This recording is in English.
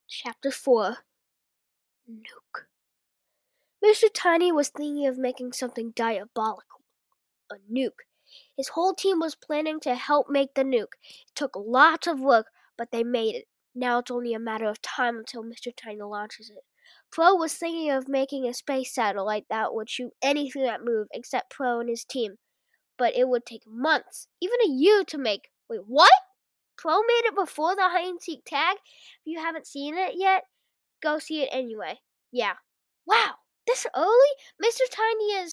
Chapter 4 Nuke. Mr. Tiny was thinking of making something diabolical, a nuke. His whole team was planning to help make the nuke. It took lots of work, but they made it. Now it's only a matter of time until Mr. Tiny launches it. Pro was thinking of making a space satellite that would shoot anything that moved except Pro and his team. But it would take months, even a year to make. Wait, what? Pro made it before the hide-and-seek tag? If you haven't seen it yet, go see it anyway. Yeah. Wow, this early? Mr. Tiny is